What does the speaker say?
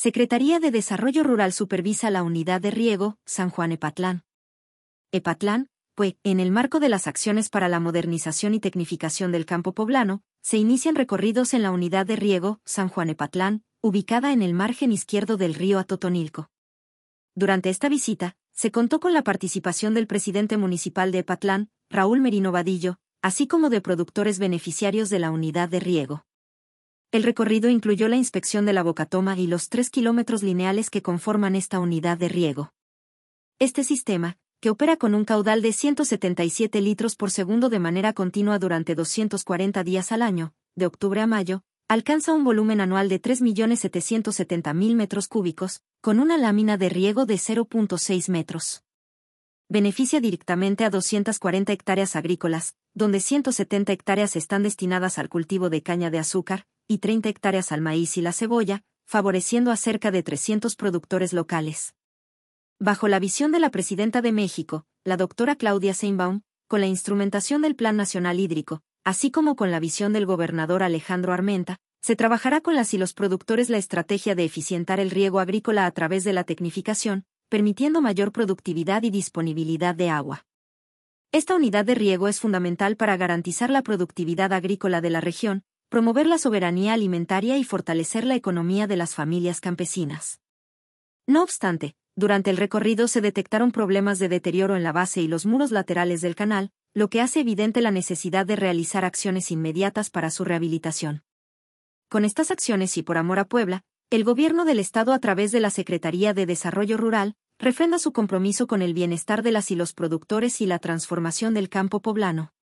Secretaría de Desarrollo Rural supervisa la unidad de riego, San Juan Epatlán. Epatlán, pues, en el marco de las acciones para la modernización y tecnificación del campo poblano, se inician recorridos en la unidad de riego, San Juan Epatlán, ubicada en el margen izquierdo del río Atotonilco. Durante esta visita, se contó con la participación del presidente municipal de Epatlán, Raúl Merino Vadillo, así como de productores beneficiarios de la unidad de riego. El recorrido incluyó la inspección de la bocatoma y los 3 kilómetros lineales que conforman esta unidad de riego. Este sistema, que opera con un caudal de 177 litros por segundo de manera continua durante 240 días al año, de octubre a mayo, alcanza un volumen anual de 3.770.000 metros cúbicos, con una lámina de riego de 0.6 metros. Beneficia directamente a 240 hectáreas agrícolas, donde 170 hectáreas están destinadas al cultivo de caña de azúcar, y 30 hectáreas al maíz y la cebolla, favoreciendo a cerca de 300 productores locales. Bajo la visión de la presidenta de México, la doctora Claudia Sheinbaum, con la instrumentación del Plan Nacional Hídrico, así como con la visión del gobernador Alejandro Armenta, se trabajará con las y los productores la estrategia de eficientar el riego agrícola a través de la tecnificación, permitiendo mayor productividad y disponibilidad de agua. Esta unidad de riego es fundamental para garantizar la productividad agrícola de la región, promover la soberanía alimentaria y fortalecer la economía de las familias campesinas. No obstante, durante el recorrido se detectaron problemas de deterioro en la base y los muros laterales del canal, lo que hace evidente la necesidad de realizar acciones inmediatas para su rehabilitación. Con estas acciones y por amor a Puebla, el gobierno del estado a través de la Secretaría de Desarrollo Rural, refrenda su compromiso con el bienestar de las y los productores y la transformación del campo poblano.